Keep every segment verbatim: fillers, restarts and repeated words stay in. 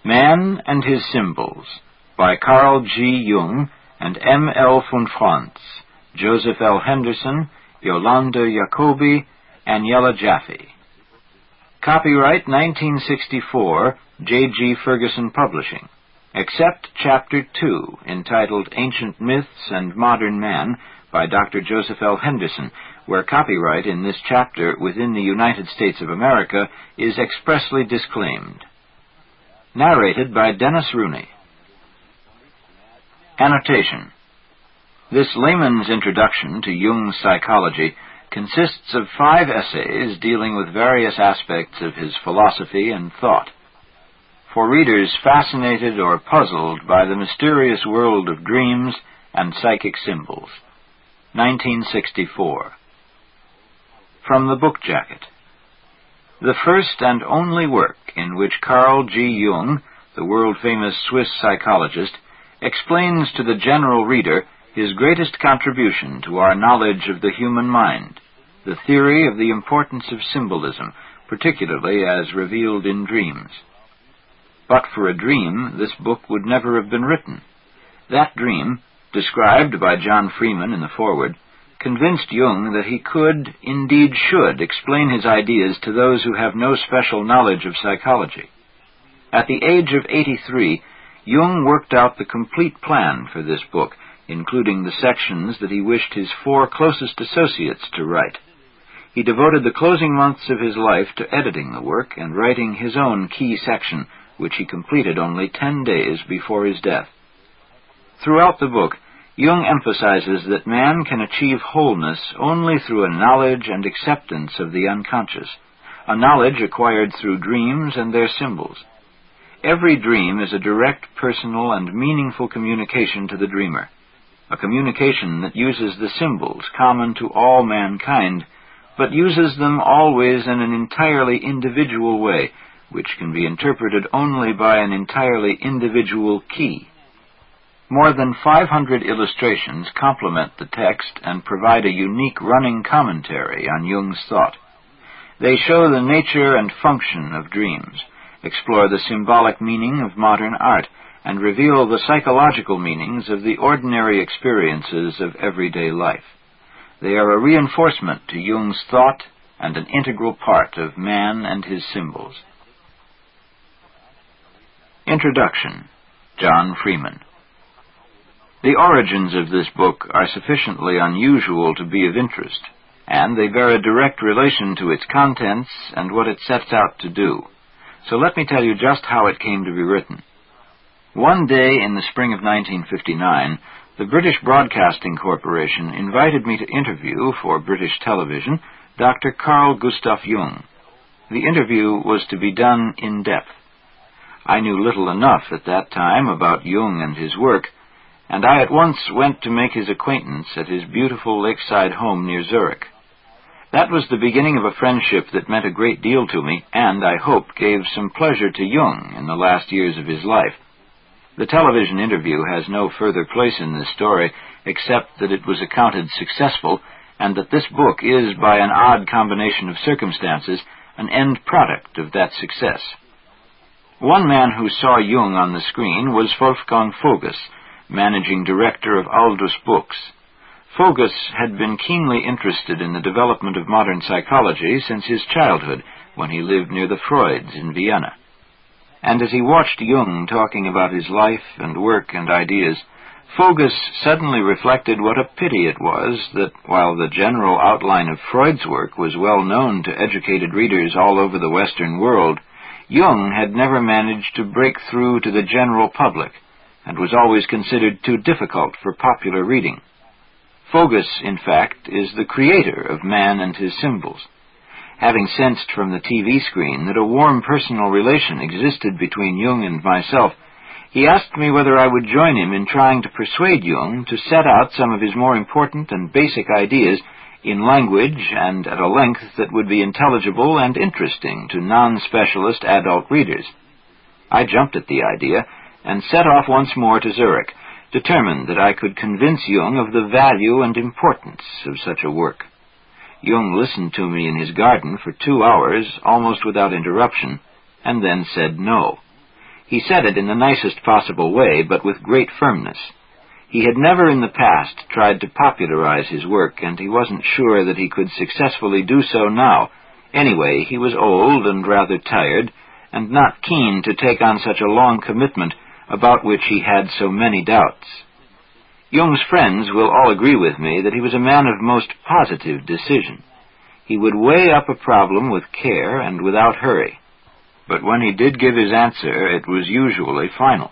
Man and His Symbols, by Carl G. Jung and M. L. von Franz, Joseph L. Henderson, Yolanda Jacobi, Aniela Jaffe. Copyright nineteen sixty-four, J G. Ferguson Publishing, except Chapter two, entitled Ancient Myths and Modern Man, by Doctor Joseph L. Henderson, where copyright in this chapter within the United States of America is expressly disclaimed. Narrated by Dennis Rooney. Annotation. This layman's introduction to Jung's psychology consists of five essays dealing with various aspects of his philosophy and thought. For readers fascinated or puzzled by the mysterious world of dreams and psychic symbols. nineteen sixty-four. From the Book Jacket. The first and only work in which Carl G. Jung, the world-famous Swiss psychologist, explains to the general reader his greatest contribution to our knowledge of the human mind, the theory of the importance of symbolism, particularly as revealed in dreams. But for a dream, this book would never have been written. That dream, described by John Freeman in the foreword, convinced Jung that he could, indeed should, explain his ideas to those who have no special knowledge of psychology. At the age of eighty-three, Jung worked out the complete plan for this book, including the sections that he wished his four closest associates to write. He devoted the closing months of his life to editing the work and writing his own key section, which he completed only ten days before his death. Throughout the book, Jung emphasizes that man can achieve wholeness only through a knowledge and acceptance of the unconscious, a knowledge acquired through dreams and their symbols. Every dream is a direct, personal, and meaningful communication to the dreamer, a communication that uses the symbols common to all mankind, but uses them always in an entirely individual way, which can be interpreted only by an entirely individual key. More than five hundred illustrations complement the text and provide a unique running commentary on Jung's thought. They show the nature and function of dreams, explore the symbolic meaning of modern art, and reveal the psychological meanings of the ordinary experiences of everyday life. They are a reinforcement to Jung's thought and an integral part of Man and His Symbols. Introduction. John Freeman. The origins of this book are sufficiently unusual to be of interest, and they bear a direct relation to its contents and what it sets out to do. So let me tell you just how it came to be written. One day in the spring of nineteen fifty-nine, the British Broadcasting Corporation invited me to interview, for British television, Doctor Carl Gustav Jung. The interview was to be done in depth. I knew little enough at that time about Jung and his work, and I at once went to make his acquaintance at his beautiful lakeside home near Zurich. That was the beginning of a friendship that meant a great deal to me, and, I hope, gave some pleasure to Jung in the last years of his life. The television interview has no further place in this story, except that it was accounted successful, and that this book is, by an odd combination of circumstances, an end product of that success. One man who saw Jung on the screen was Wolfgang Voges, managing director of Aldus Books. Voges had been keenly interested in the development of modern psychology since his childhood, when he lived near the Freuds in Vienna. And as he watched Jung talking about his life and work and ideas, Voges suddenly reflected what a pity it was that, while the general outline of Freud's work was well known to educated readers all over the Western world, Jung had never managed to break through to the general public, and was always considered too difficult for popular reading. Voges, in fact, is the creator of Man and His Symbols. Having sensed from the T V screen that a warm personal relation existed between Jung and myself, he asked me whether I would join him in trying to persuade Jung to set out some of his more important and basic ideas in language and at a length that would be intelligible and interesting to non-specialist adult readers. I jumped at the idea and set off once more to Zurich, determined that I could convince Jung of the value and importance of such a work. Jung listened to me in his garden for two hours, almost without interruption, and then said no. He said it in the nicest possible way, but with great firmness. He had never in the past tried to popularize his work, and he wasn't sure that he could successfully do so now. Anyway, he was old and rather tired, and not keen to take on such a long commitment about which he had so many doubts. Jung's friends will all agree with me that he was a man of most positive decision. He would weigh up a problem with care and without hurry. But when he did give his answer, it was usually final.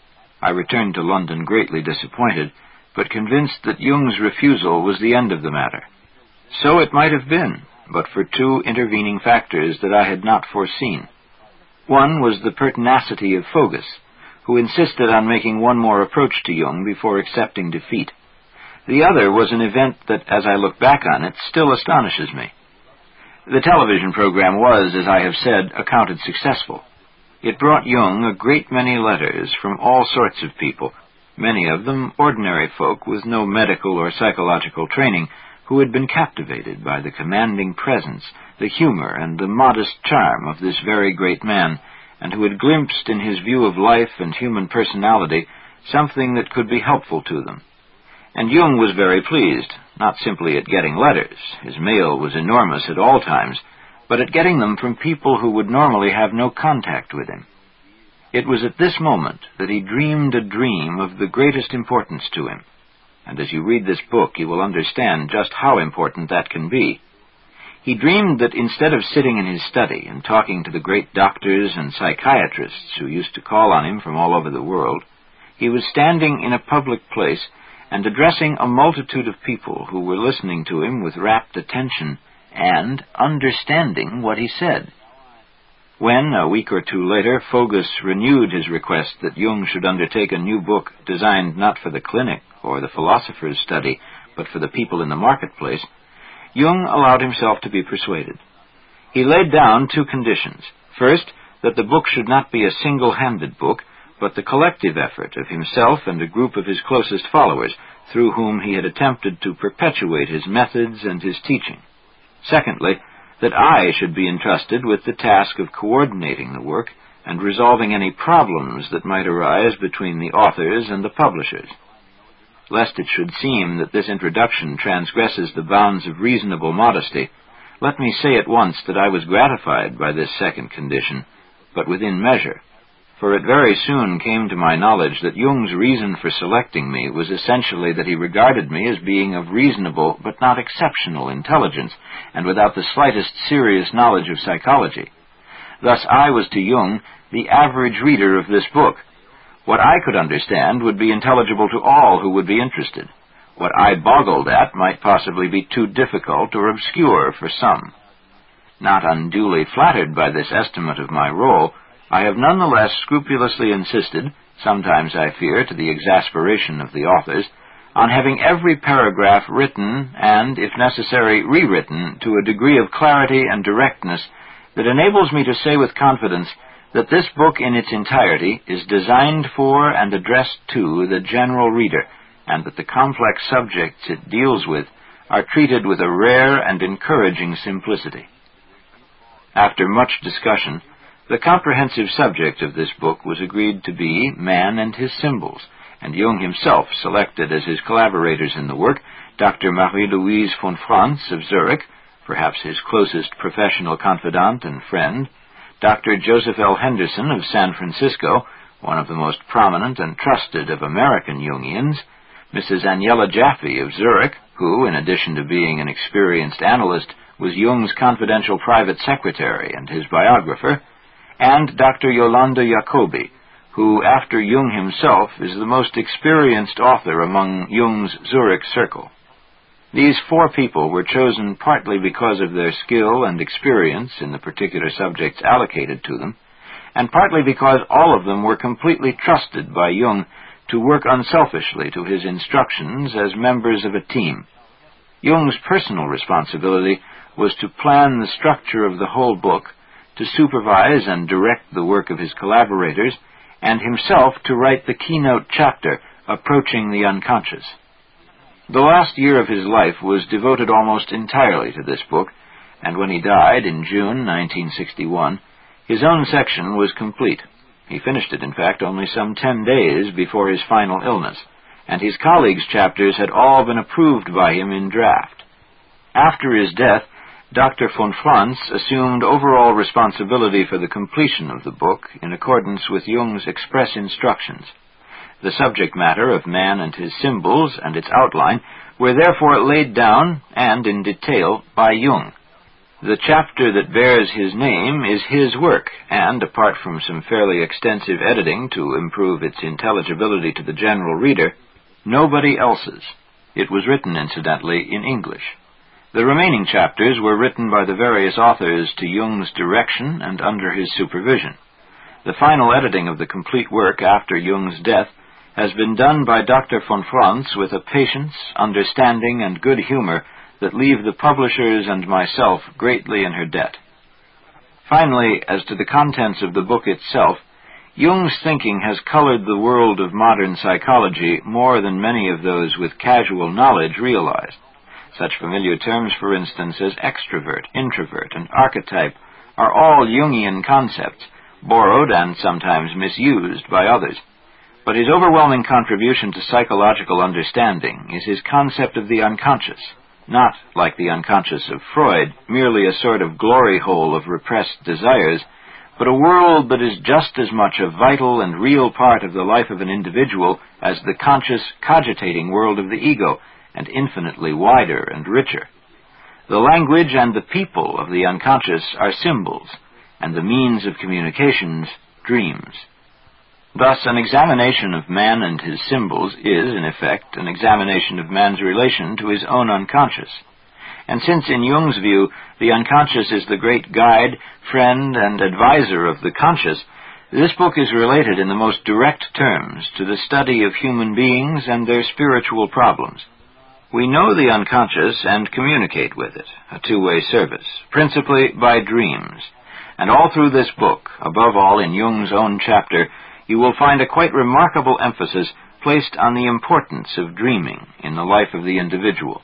I returned to London greatly disappointed, but convinced that Jung's refusal was the end of the matter. So it might have been, but for two intervening factors that I had not foreseen. One was the pertinacity of Foggus, who insisted on making one more approach to Jung before accepting defeat. The other was an event that, as I look back on it, still astonishes me. The television program was, as I have said, accounted successful. It brought Jung a great many letters from all sorts of people, many of them ordinary folk with no medical or psychological training, who had been captivated by the commanding presence, the humor, and the modest charm of this very great man, and who had glimpsed in his view of life and human personality something that could be helpful to them. And Jung was very pleased, not simply at getting letters — his mail was enormous at all times — but at getting them from people who would normally have no contact with him. It was at this moment that he dreamed a dream of the greatest importance to him, and as you read this book you will understand just how important that can be. He dreamed that instead of sitting in his study and talking to the great doctors and psychiatrists who used to call on him from all over the world, he was standing in a public place and addressing a multitude of people who were listening to him with rapt attention and understanding what he said. When, a week or two later, Foggus renewed his request that Jung should undertake a new book designed not for the clinic or the philosopher's study, but for the people in the marketplace, Jung allowed himself to be persuaded. He laid down two conditions. First, that the book should not be a single-handed book, but the collective effort of himself and a group of his closest followers, through whom he had attempted to perpetuate his methods and his teaching. Secondly, that I should be entrusted with the task of coordinating the work and resolving any problems that might arise between the authors and the publishers. Lest it should seem that this introduction transgresses the bounds of reasonable modesty, let me say at once that I was gratified by this second condition, but within measure, for it very soon came to my knowledge that Jung's reason for selecting me was essentially that he regarded me as being of reasonable but not exceptional intelligence, and without the slightest serious knowledge of psychology. Thus I was to Jung the average reader of this book. What I could understand would be intelligible to all who would be interested. What I boggled at might possibly be too difficult or obscure for some. Not unduly flattered by this estimate of my role, I have nonetheless scrupulously insisted, sometimes I fear to the exasperation of the authors, on having every paragraph written and, if necessary, rewritten to a degree of clarity and directness that enables me to say with confidence that this book in its entirety is designed for and addressed to the general reader, and that the complex subjects it deals with are treated with a rare and encouraging simplicity. After much discussion, the comprehensive subject of this book was agreed to be man and his symbols, and Jung himself selected as his collaborators in the work Doctor Marie-Louise von Franz of Zurich, perhaps his closest professional confidant and friend, Doctor Joseph L. Henderson of San Francisco, one of the most prominent and trusted of American Jungians, Missus Agnella Jaffe of Zurich, who, in addition to being an experienced analyst, was Jung's confidential private secretary and his biographer, and Doctor Yolanda Jacobi, who, after Jung himself, is the most experienced author among Jung's Zurich circle. These four people were chosen partly because of their skill and experience in the particular subjects allocated to them, and partly because all of them were completely trusted by Jung to work unselfishly to his instructions as members of a team. Jung's personal responsibility was to plan the structure of the whole book, to supervise and direct the work of his collaborators, and himself to write the keynote chapter, Approaching the Unconscious. The last year of his life was devoted almost entirely to this book, and when he died in June nineteen sixty-one, his own section was complete. He finished it, in fact, only some ten days before his final illness, and his colleagues' chapters had all been approved by him in draft. After his death, Doctor von Franz assumed overall responsibility for the completion of the book in accordance with Jung's express instructions. The subject matter of man and his symbols and its outline were therefore laid down, and in detail, by Jung. The chapter that bears his name is his work, and, apart from some fairly extensive editing to improve its intelligibility to the general reader, nobody else's. It was written, incidentally, in English. The remaining chapters were written by the various authors to Jung's direction and under his supervision. The final editing of the complete work after Jung's death has been done by Doctor von Franz with a patience, understanding, and good humor that leave the publishers and myself greatly in her debt. Finally, as to the contents of the book itself, Jung's thinking has colored the world of modern psychology more than many of those with casual knowledge realize. Such familiar terms, for instance, as extrovert, introvert, and archetype are all Jungian concepts, borrowed and sometimes misused by others. But his overwhelming contribution to psychological understanding is his concept of the unconscious, not, like the unconscious of Freud, merely a sort of glory hole of repressed desires, but a world that is just as much a vital and real part of the life of an individual as the conscious, cogitating world of the ego, and infinitely wider and richer. The language and the people of the unconscious are symbols, and the means of communications, dreams. Thus, an examination of man and his symbols is, in effect, an examination of man's relation to his own unconscious. And since, in Jung's view, the unconscious is the great guide, friend, and advisor of the conscious, this book is related in the most direct terms to the study of human beings and their spiritual problems. We know the unconscious and communicate with it, a two-way service, principally by dreams. And all through this book, above all in Jung's own chapter, you will find a quite remarkable emphasis placed on the importance of dreaming in the life of the individual.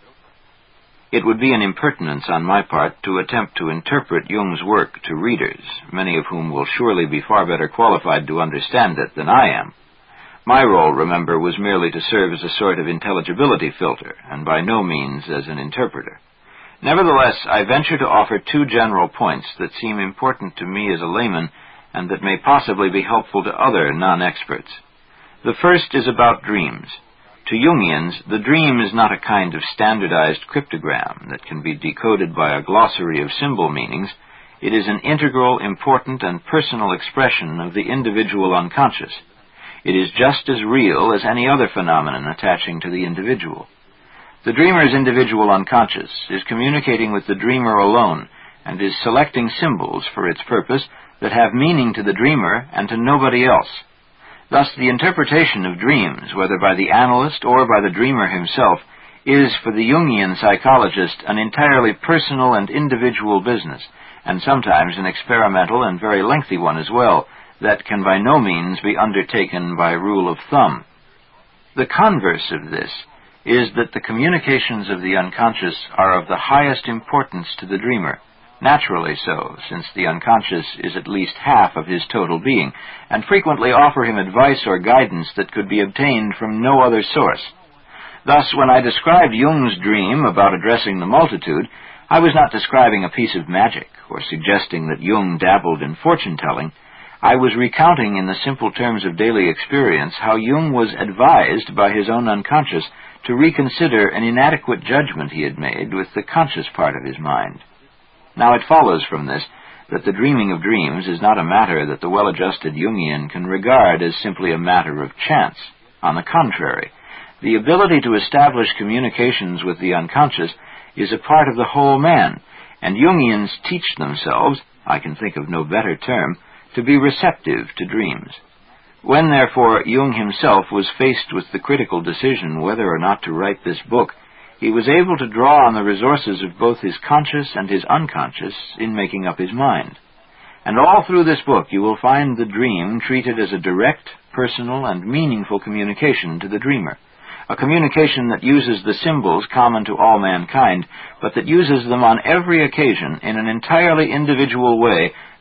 It would be an impertinence on my part to attempt to interpret Jung's work to readers, many of whom will surely be far better qualified to understand it than I am. My role, remember, was merely to serve as a sort of intelligibility filter, and by no means as an interpreter. Nevertheless, I venture to offer two general points that seem important to me as a layman, and that may possibly be helpful to other non-experts. The first is about dreams. To Jungians, the dream is not a kind of standardized cryptogram that can be decoded by a glossary of symbol meanings. It is an integral, important, and personal expression of the individual unconscious. It is just as real as any other phenomenon attaching to the individual. The dreamer's individual unconscious is communicating with the dreamer alone and is selecting symbols for its purpose that have meaning to the dreamer and to nobody else. Thus, the interpretation of dreams, whether by the analyst or by the dreamer himself, is, for the Jungian psychologist, an entirely personal and individual business, and sometimes an experimental and very lengthy one as well, that can by no means be undertaken by rule of thumb. The converse of this is that the communications of the unconscious are of the highest importance to the dreamer, naturally so, since the unconscious is at least half of his total being, and frequently offer him advice or guidance that could be obtained from no other source. Thus, when I described Jung's dream about addressing the multitude, I was not describing a piece of magic or suggesting that Jung dabbled in fortune-telling. I was recounting in the simple terms of daily experience how Jung was advised by his own unconscious to reconsider an inadequate judgment he had made with the conscious part of his mind. Now it follows from this that the dreaming of dreams is not a matter that the well-adjusted Jungian can regard as simply a matter of chance. On the contrary, the ability to establish communications with the unconscious is a part of the whole man, and Jungians teach themselves, I can think of no better term, to be receptive to dreams. When, therefore, Jung himself was faced with the critical decision whether or not to write this book, he was able to draw on the resources of both his conscious and his unconscious in making up his mind. And all through this book you will find the dream treated as a direct, personal, and meaningful communication to the dreamer, a communication that uses the symbols common to all mankind, but that uses them on every occasion in an entirely individual way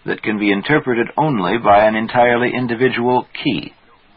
that can be interpreted only by an entirely individual key.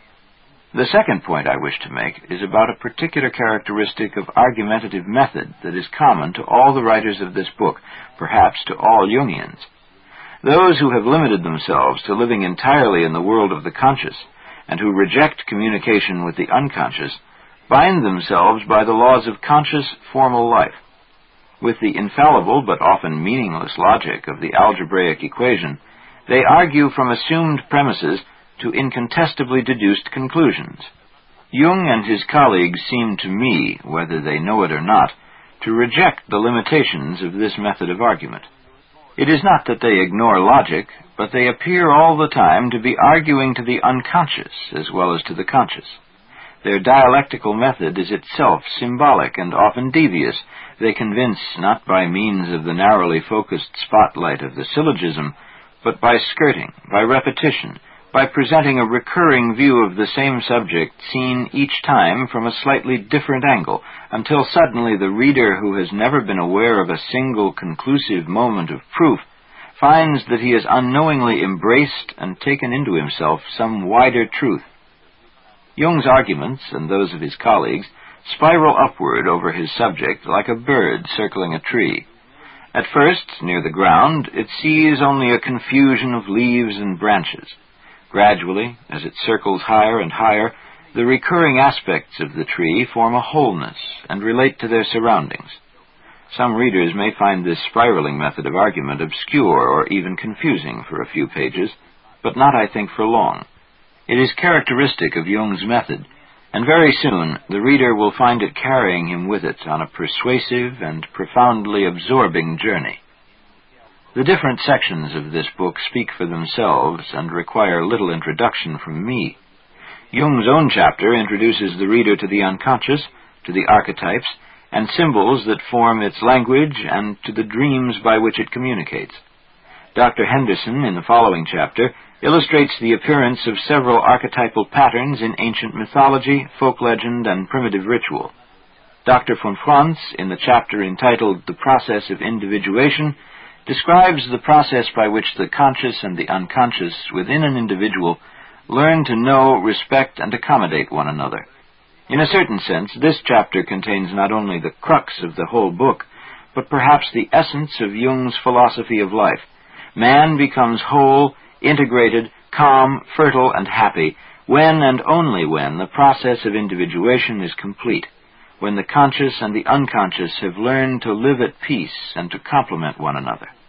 The second point I wish to make is about a particular characteristic of argumentative method that is common to all the writers of this book, perhaps to all Jungians. Those who have limited themselves to living entirely in the world of the conscious, and who reject communication with the unconscious, bind themselves by the laws of conscious, formal life. With the infallible but often meaningless logic of the algebraic equation, they argue from assumed premises to incontestably deduced conclusions. Jung and his colleagues seem to me, whether they know it or not, to reject the limitations of this method of argument. It is not that they ignore logic, but they appear all the time to be arguing to the unconscious as well as to the conscious. Their dialectical method is itself symbolic and often devious. They convince not by means of the narrowly focused spotlight of the syllogism, but by skirting, by repetition, by presenting a recurring view of the same subject seen each time from a slightly different angle, until suddenly the reader who has never been aware of a single conclusive moment of proof finds that he has unknowingly embraced and taken into himself some wider truth. Jung's arguments, and those of his colleagues, spiral upward over his subject like a bird circling a tree. At first, near the ground, it sees only a confusion of leaves and branches. Gradually, as it circles higher and higher, the recurring aspects of the tree form a wholeness and relate to their surroundings. Some readers may find this spiraling method of argument obscure or even confusing for a few pages, but not, I think, for long. It is characteristic of Jung's method, and very soon the reader will find it carrying him with it on a persuasive and profoundly absorbing journey. The different sections of this book speak for themselves and require little introduction from me. Jung's own chapter introduces the reader to the unconscious, to the archetypes, and symbols that form its language, and to the dreams by which it communicates. Doctor Henderson, in the following chapter, illustrates the appearance of several archetypal patterns in ancient mythology, folk legend, and primitive ritual. Doctor von Franz, in the chapter entitled The Process of Individuation, describes the process by which the conscious and the unconscious within an individual learn to know, respect, and accommodate one another. In a certain sense, this chapter contains not only the crux of the whole book, but perhaps the essence of Jung's philosophy of life. Man becomes whole, integrated, calm, fertile, and happy when and only when the process of individuation is complete, when the conscious and the unconscious have learned to live at peace and to complement one another.